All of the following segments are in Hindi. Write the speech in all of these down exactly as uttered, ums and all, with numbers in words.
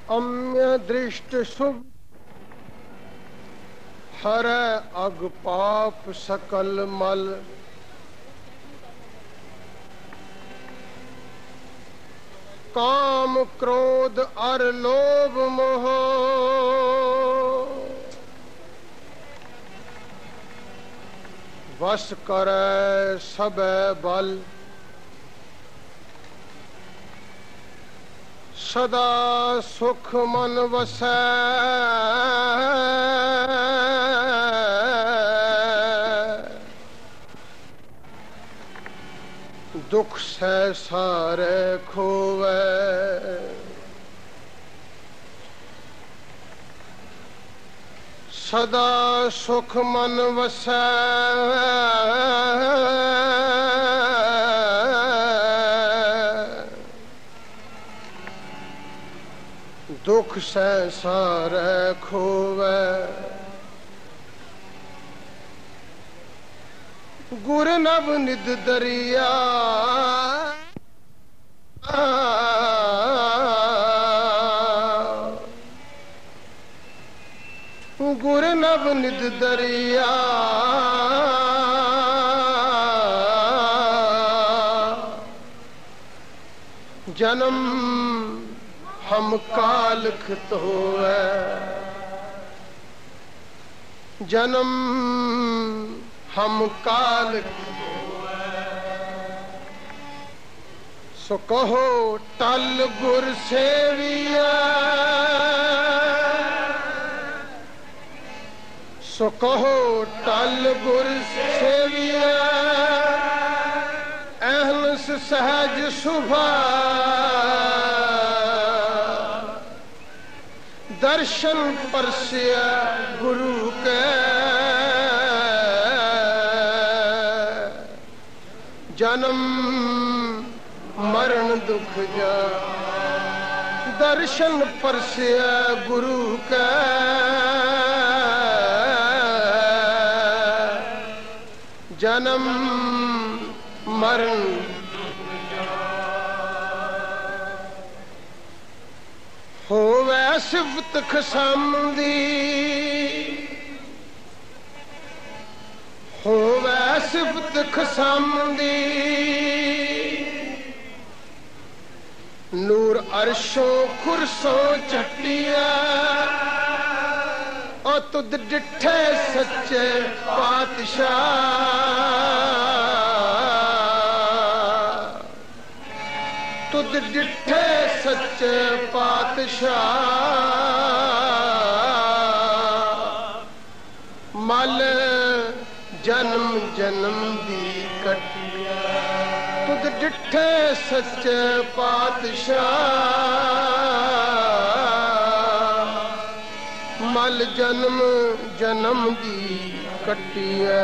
अम्य दृष्ट शुभ हरै अग पाप सकल मल। काम क्रोध अर लोभ मोह वश करै सबे बल। सदा सुख मन वसै दुख सै सारे खोवै। सदा सुख मन वसै दुख सै सारे खोवै। गुर नभ निध दरिया गुर नभ निध दरिया जन्म हम कालख तो है। जन्म हम कालख तो है। सो कहो टल गुर सेविया सो कहो टल गुर सेविया अहलस सहज सुभा दर्शन परसिया गुरु के जन्म मरण दुख जा दर्शन परसिया गुरु के जन्म मरण होवे सिफत खसामदी होवे सिफत खसामदी नूर अरशों खुरसों चटिया और तुद डिठे सच्चे पातशाह तुद डिठे सच्चे पातशाह मल जन्म जन्म दी कटिया तुद डिठे सच्चे पातशाह मल जन्म जन्म दी कटिया।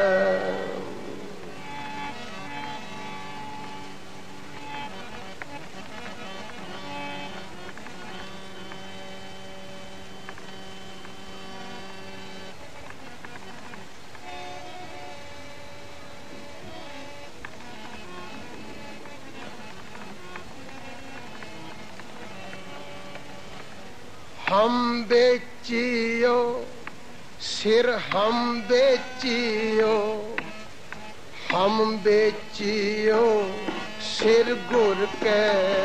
हम बेचियो सिर हम बेचियो हम बेचियो सिर गुर के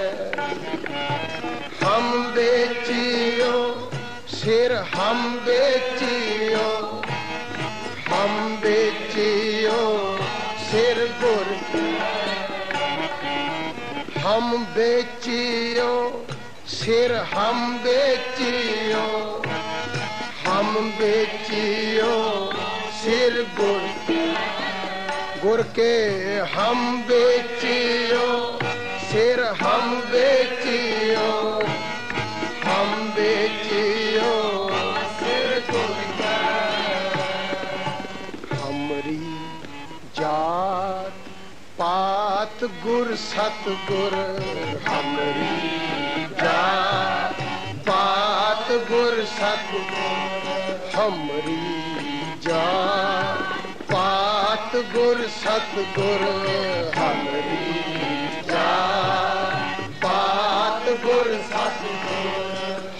हम बेचियो सिर हम बेचियो हम बेचियो सिर गुर के हम बेचियो सिर हम बेचियो हम बेचियो सिर गुर गुर के हम बेचियो सिर हम बेचियो हम बेचियो सिर गुर हमरी जात पात गुर सतगुर हमरी जात पात गुर सतगुर हमरी जात पात गुर सतगुर हमरी जात पात गुर सतगुर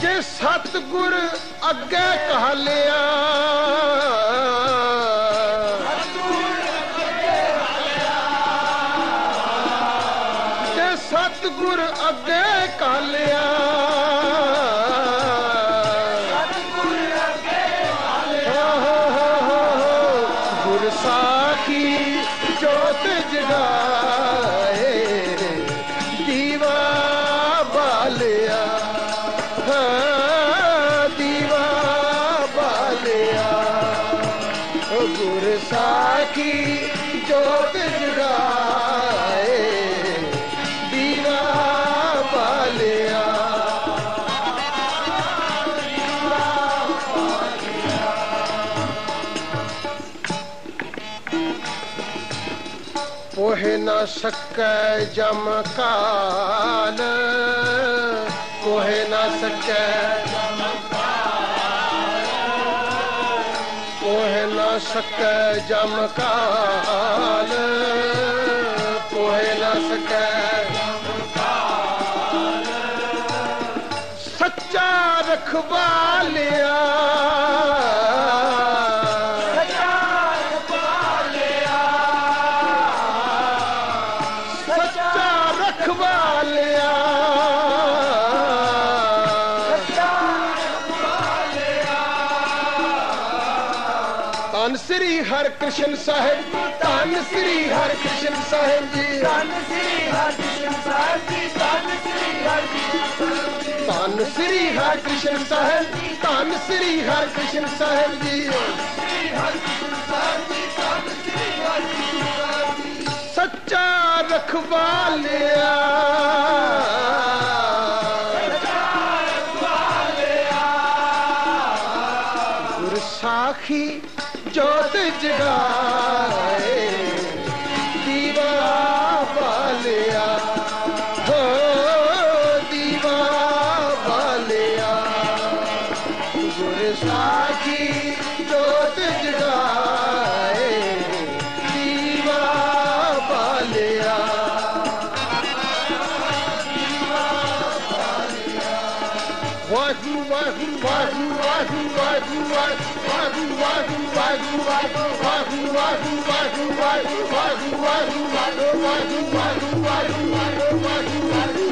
जे सतगुर अगे कह लिया जे सतगुर अगे कह लिया गुर साखी जोत जगाए दीवा बालिया दीवा बालिया गुर साखी जोत जगाए दीवा बालिया पोहे न सकै जम काल पोहे न सकै पोहे न सकै जम काल पोहे न सकै सच्चा रखवालिया धन श्री हर कृष्ण साहिब धन श्री हर कृष्ण साहिब जी धन श्री हर कृष्ण साहिब जी धन श्री हर धन श्री हर कृष्ण साहिब धन श्री हर कृष्ण साहिब जी सच्चा रखवालिया गुर साखी जोत जगाए दीवा बालिया हो दीवा बालिया गुर साखी जोत जगाए दीवा बालिया वाहू वाहू वाहू वाहू वाहू वाहू वाहू वाहू वाहू वाहू वाहू वाहू वाहू वाहू वाहू वाहू वाहू वाहू वाहू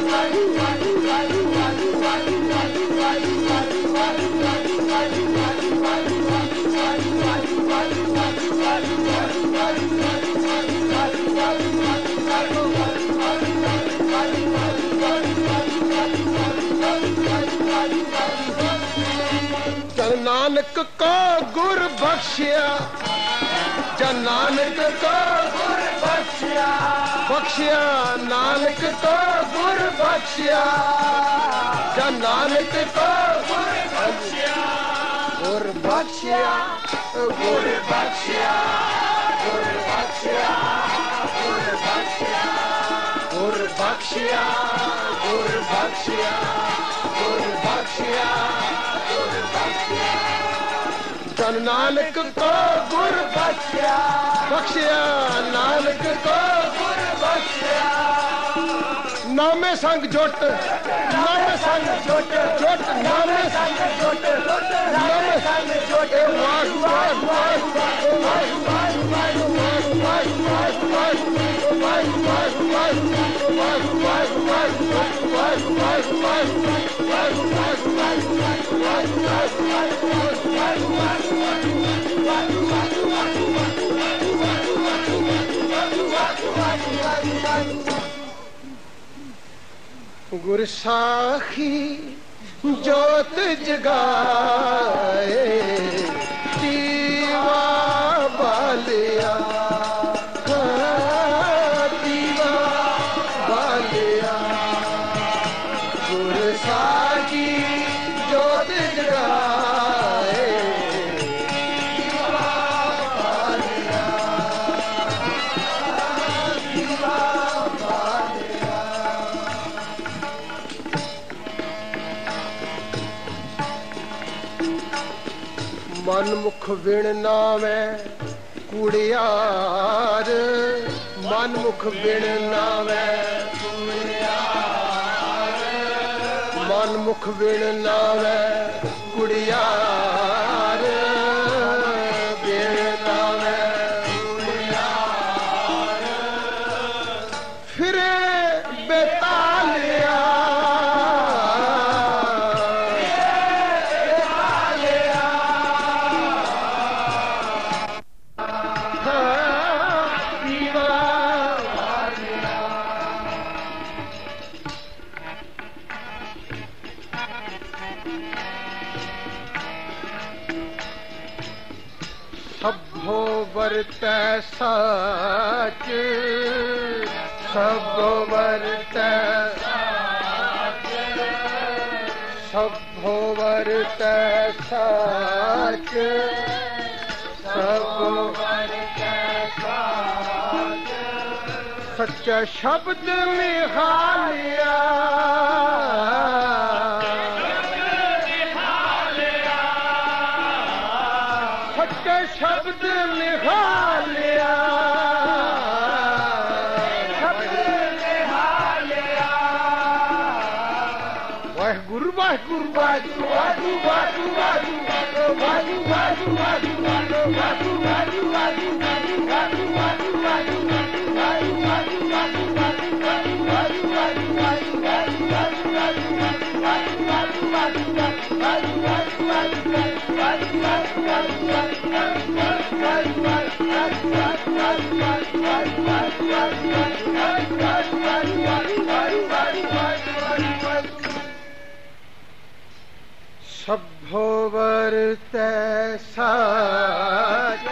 जन नानक को गुर बख्शिया जन नानक को गुर बख्शिया बख्शिया नानक को गुर बख्शिया जन नानक को गुर बख्शिया गुर बख्शिया गुर बख्शिया गुर बख्शिया गुर बख्शिया गुर बख्शिया गुर बख्शिया गुर बख्शिया जन नानक को गुर बख्शिया बख्शिया नानक को गुर बख्शिया नामे संग जोट नामे संग जोट जोट नामे संग जोट नामे संग जोट वाह वाह वाह वाह वाह गुर साखी जोत जगाए दीवा बालिया दीवा बालिया गुर साखी जोत जगाए दीवा बालिया दीवा बालिया मन मुख विण नावे कुड़ियार मन मुख विण नावे कुड़ियार मन ਸਨਮੁਖ ਵਿਣ ਨਾਵੇ ਕੁੜਿਆਰ ਵਿਣ ਨਾਵੇ ਕੁੜਿਆਰ ਫਿਰੇ ਬੇਤਾਲਿਆ ਸਭੋ ਵਰਤੈ ਸਾਚ ਸਭੋ ਵਰਤੈ ਸਾਚ ਸਭੋ ਵਰਤੈ ਸਾਚ ਸਭੋ ਵਰਤੈ ਸਾਚ ਸੱਚਾ ਸ਼ਬਦ ਨਿਹਾਲਿਆ ਸ਼ਬਦ ਨਿਹਾਲਿਆ ਸ਼ਬਦ ਨਿਹਾਲਿਆ ਵਾਹਿਗੁਰੂ ਵਾਹਿਗੁਰੂ ਵਾਹਿਗੁਰੂ ਵਾਹਿਗੁਰੂ ਵਾਹਿਗੁਰੂ ਵਾਹਿਗੁਰੂ ਵਾਹਿਗੁਰੂ ਵਾਹਿਗੁਰੂ ਵਾਹਿਗੁਰੂ ਸਭੋ ਵਰਤੈ ਸਾਚ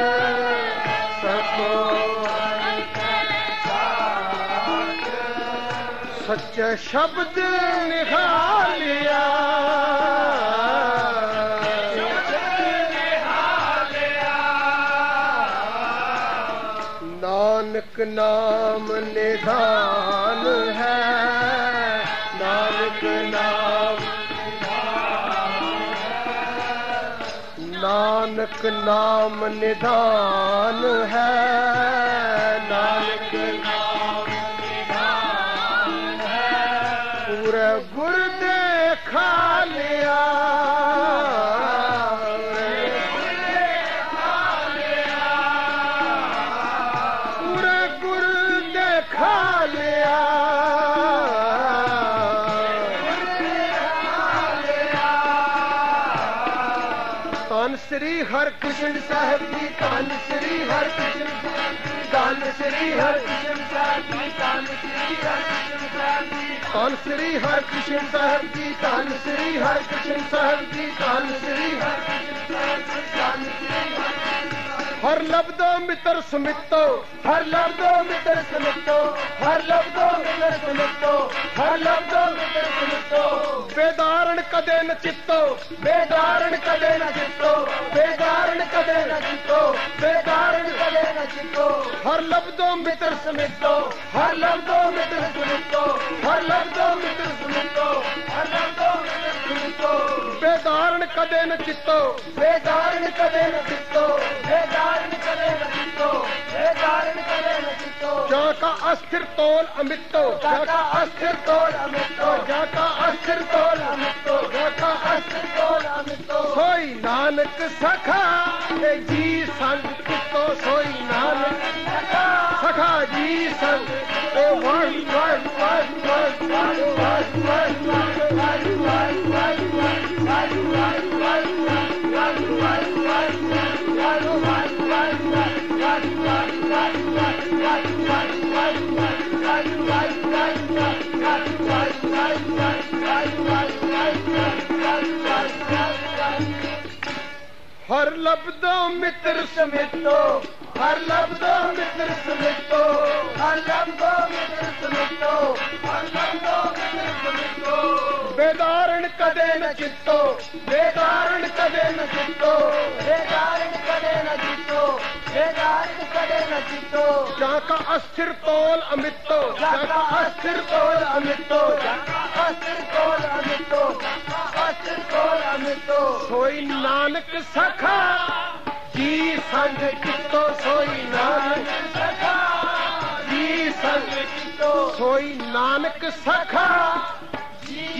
ਸਭੋ ਵਰਤੈ ਸਾਚ ਸੱਚਾ ਸ਼ਬਦ ਨਿਹਾਲਿਆ ਨਾਨਕ ਨਾਮ ਨਿਧਾਨ ਹੈ ਨਾਨਕ ਨਾਮ ਨਾਨਕ ਨਾਮ ਨਿਧਾਨ ਹੈ ਨਾਨਕ ਨਾਮ ਨਿਧਾਨ ਹੈ ਪੂਰੇ ਗੁਰ ਦੇਖਾ ਲਿਆ ਪੂਰੇ ਗੁਰ ਦੇਖਾ ਲਿਆ ਧੰਨ ਸ੍ਰੀ ਹਰਿਕ੍ਰਿਸ਼ਨ ਸਾਹਿਬ ਜੀ ਧੰਨ ਸ੍ਰੀ ਹਰਿਕ੍ਰਿਸ਼ਨ ਧੰਨ ਸ੍ਰੀ ਹਰਿਕ੍ਰਿਸ਼ਨ ਸਾਹਿਬ ਜੀ ਧੰਨ ਸ੍ਰੀ ਹਰਿਕ੍ਰਿਸ਼ਨ ਸਾਹਿਬ ਜੀ ਧੰਨ ਸ੍ਰੀ ਹਰਿਕ੍ਰਿਸ਼ਨ ਸਾਹਿਬ ਜੀ ਧੰਨ ਸ੍ਰੀ ਹਰਿਕ੍ਰਿਸ਼ਨ ਸਾਹਿਬ ਜੀ ਧੰਨ ਸ੍ਰੀ ਹਰਿਕ੍ਰਿਸ਼ਨ ਸਾਹਿਬ ਜੀ ਧੰਨ ਸ੍ਰੀ ਹਰ ਲਬਦੋ ਮਿੱਤਰ ਸਮਿਤੋ ਹਰ ਲਬਦੋ ਮਿੱਤਰ ਸਮਿਤੋ ਹਰ ਲਬਦੋ ਮਿੱਤਰ ਸਮਿਤੋ ਹਰ ਲਬਦੋ ਮਿੱਤਰ ਸਮਿਤੋ ਬੇਦਾਰਣ ਕਦੇ ਨ ਚਿੱਤੋ ਬੇਦਾਰਣ ਕਦੇ ਨ ਚਿੱਤੋ ਬੇਦਾਰਣ ਕਦੇ ਨ ਚਿੱਤੋ ਬੇਦਾਰਣ ਕਦੇ ਨ ਚਿੱਤੋ ਹਰ ਲਬਦੋ ਮਿੱਤਰ ਸਮਿਤੋ ਹਰ ਲਬਦੋ ਮਿੱਤਰ ਸਮਿਤੋ ਹਰ ਲਬਦੋ ਮਿੱਤਰ ਸਮਿਤੋ ਹਰ ਲਬਦੋ ਮਿੱਤਰ ਸਮਿਤੋ ਬੇਦਾਰਣ ਕਦੇ ਨ ਚਿੱਤੋ ਬੇਦਾਰਣ ਕਦੇ ਨ ਚਿੱਤੋ ਬੇਦਾਰਣ ਕਦੇ ਨ ਚਿੱਤੋ ਬੇਦਾਰਣ ਕਦੇ ਨ ਚਿੱਤੋ ਜਾ ਕਾ ਅਸਥਿਰ ਤੋਲ ਅਮਿਤੋ ਜਾ ਕਾ ਅਸਥਿਰ ਤੋਲ ਅਮਿਤੋ ਜਾ ਕਾ ਅਸਥਿਰ ਤੋਲ ਅਮਿਤੋ ਜਾ ਕਾ ਅਸਥਿਰ ਤੋਲ ਅਮਿਤੋ ਸੋਈ ਨਾਨਕ ਸਖਾ ਏ ਜੀ ਸੰਗ ਕਿਤੋ ਸੋਈ ਨਾਨਕ ਸਖਾ ਸਖਾ ਜੀ ਸੰਗ ਏ ਵਰ ਵਰ ਵਰ ਵਰ ਵਰ ਵਰ ਵਰ ਵਰ ਵਰ ਹਰ ਲਬਦੋ ਮਿੱਤਰ ਸਮਿਤੋ ਹਰ ਲਬਦੋ ਮਿੱਤਰ ਸਮਿਤੋ ਹਰ ਲਬਦੋ ਮਿੱਤਰ ਸਮਿਤੋ ਹਰ ਲਬਦੋ ਮਿੱਤਰ ਸਮਿਤੋ ਬੇਦਾਰਣ ਕਦੇ ਨ ਚਿੱਤੋ ਬੇਦਾਰਣ ਕਦੇ ਨ ਚਿੱਤੋ ਬੇਦਾਰਣ ਕਦੇ ਨ ਚਿੱਤੋ ਬੇਦਾਰਣ ਕਦੇ ਨ ਚਿੱਤੋ ਜਾ ਕਾ ਅਸਥਿਰ ਤੋਲ ਅਮਿਤੋ ਜਾ ਕਾ ਅਸਥਿਰ ਤੋਲ ਅਮਿਤੋ ਜਾ ਕਾ ਅਸਥਿਰ ਤੋਲ ਅਮਿਤੋ ਅਸਥਿਰ ਤੋਲ ਅਮਿਤੋ ਸੋਈ ਨਾਨਕ ਸਖਾ ਜੀ ਸੰਗ ਕਿਤੋ ਸੋਈ ਨਾਨਕ ਸਖਾ ਜੀ ਸੰਗ ਕਿਤੋ ਸੋਈ ਨਾਨਕ ਸਖਾ ਜੀ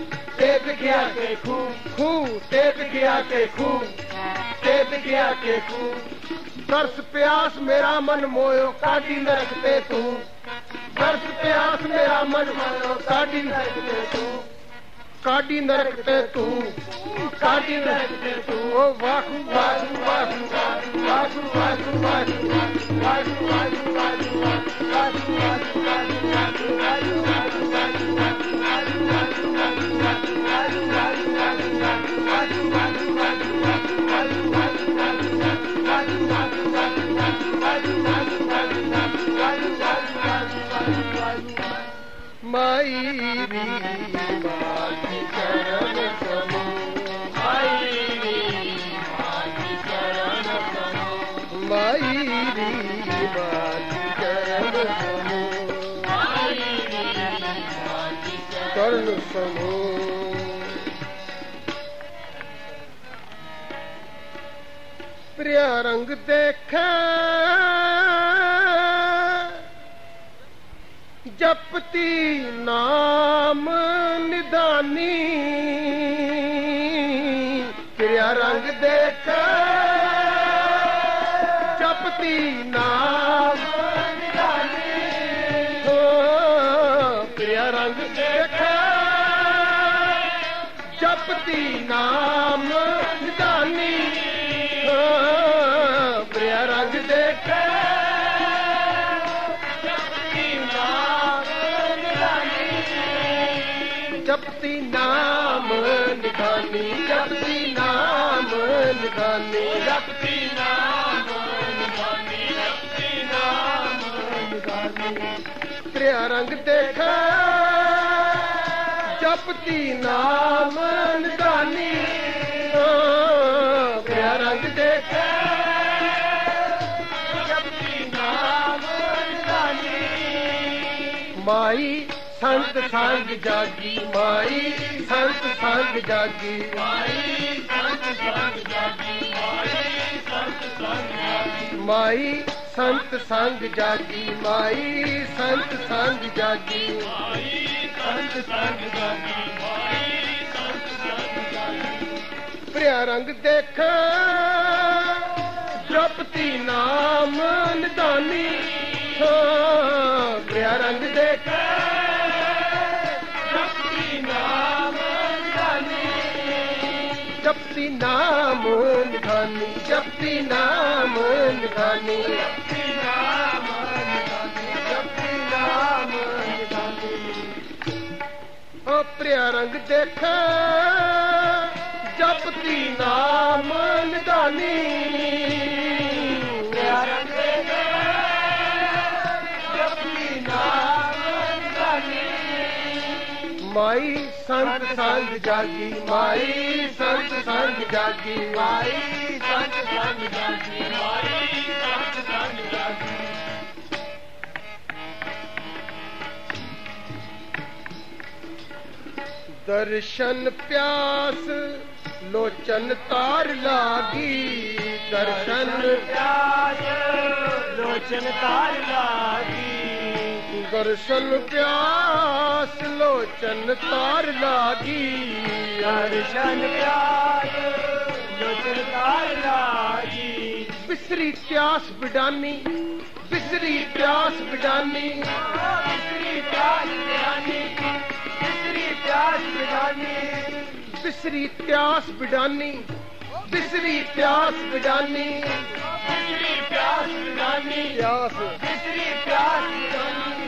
टेप गया के खूब खूब टेप गया के खूब टेप गया के खूब दर्श प्यास मेरा मन मोयो काटी न रखते तू दर्श प्यास मेरा मन मोयो काटी न रखते तू काटी न रखते तू काटी न रखते तू ओ वाहू वाहू वाहू वाहू वाहू वाहू वाहू वाहू वाहू वाहू वाहू माई री माती चरण समो माई री माती चरण समो माई री माती चरण समो माई री माती चरण समो प्रिय रंग देखा जपती नाम निदानी प्रिय रंग देख जपती नाम निदानी हो प्रिय रंग देख जपती नाम निदानी हो प्रिय रंग देख जपती नाम निधानी जपती नाम निधानी जपती नाम निधानी जपती नाम निधानी प्रिय रंग देखा जपती नाम निधानी प्रिय रंग देखा जपती नाम निधानी माई संत संग जागी माई संत संग जागी माई संत संग जागी माई संत संग जागी माई संत संग जागी माई संत संग जागी माई संत संग जागी माई संत संग जागी प्रिय रंग देखा जपती नाम निदानी हो प्रिय रंग देखा जपती नाम निधानी जपती नाम निधानी जपती नाम निधानी जपती नाम निधानी ओ प्रिय रंग देखा जपती नाम निधानी प्रिय रंग देखा जपती नाम निधानी माई संत संग जागी माई संत संग जागी माई संत संग जागी माई संत संग जागी दर्शन प्यास लोचन तार लागी दर्शन प्यास लोचन तार लागी दर्शन प्यास लोचन तार लागी दर्शन प्यास लोचन तार लागी बिसरी प्यास बिडानी बिसरी प्यास बिडानी बिसरी प्यास बिडानी बिसरी प्यास बिडानी बिसरी प्यास बिडानी बिसरी प्यास बिडानी बिसरी प्यास बिडानी प्यास बिसरी प्यास बिडानी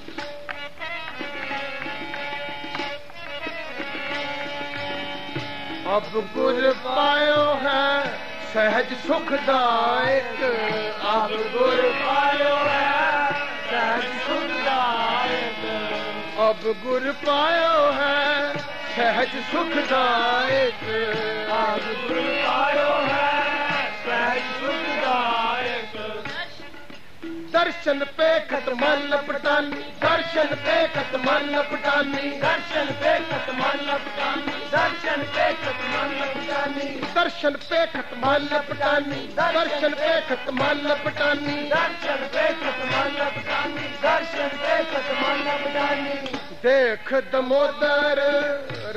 अब गुर पायो है सहज सुखदायक अब गुर पायो है सहज सुखदायक अब गुर पायो है सहज सुखदायक अब गुर पायो है सहज सुखदायक दर्शन पे खतमन लपटानी दर्शन पे खतमन लपटानी दर्शन पे खतमन लपटानी दर्शन पे खतमन लपटानी दर्शन पे खतमन लपटानी दर्शन पे खतमन लपटानी दर्शन पे खतमन लपटानी दर्शन पे खतमन लपटानी देख दमोदर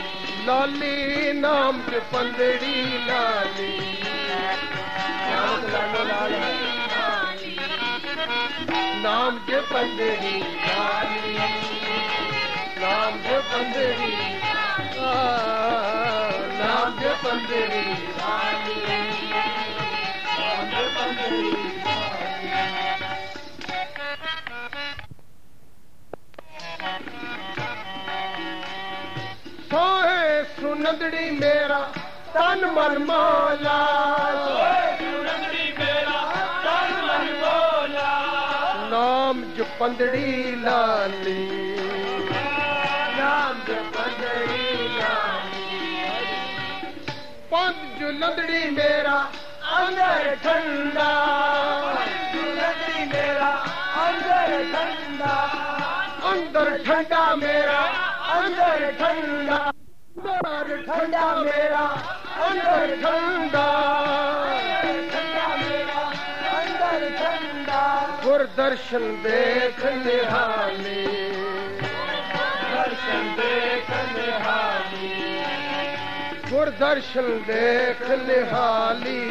लाली नाम जपंदड़ी लाली, नाम लालो लाल है, नाम जपंदड़ी लाली, नाम जपंदड़ी, नाम जपंदड़ी लाली, नाम जपंदड़ी सोए सुनंदड़ी मेरा तन मन मौला, सोए सुनंदड़ी मेरा तन मन मौला, नाम जपंदड़ी लाली, नाम जपंदड़ी लाली, पंज जुलंदड़ी मेरा अंदर ठंडा, जुलंदड़ी मेरा अंदर ठंडा, अंदर ठंडा मेरा अंदर ठंडा, अंदर ठंडा मेरा अंदर ठंडा, ठंडा मेरा अंदर ठंडा, गुरदर्शन देख निहाली, दर्शन देख निहाली, गुरदर्शन देख निहाली,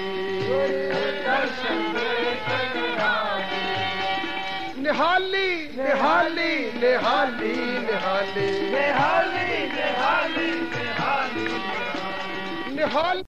दर्शन देख निहाली, निहाली निहाली निहाली निहाली निहाली निहाली निहाली निहाली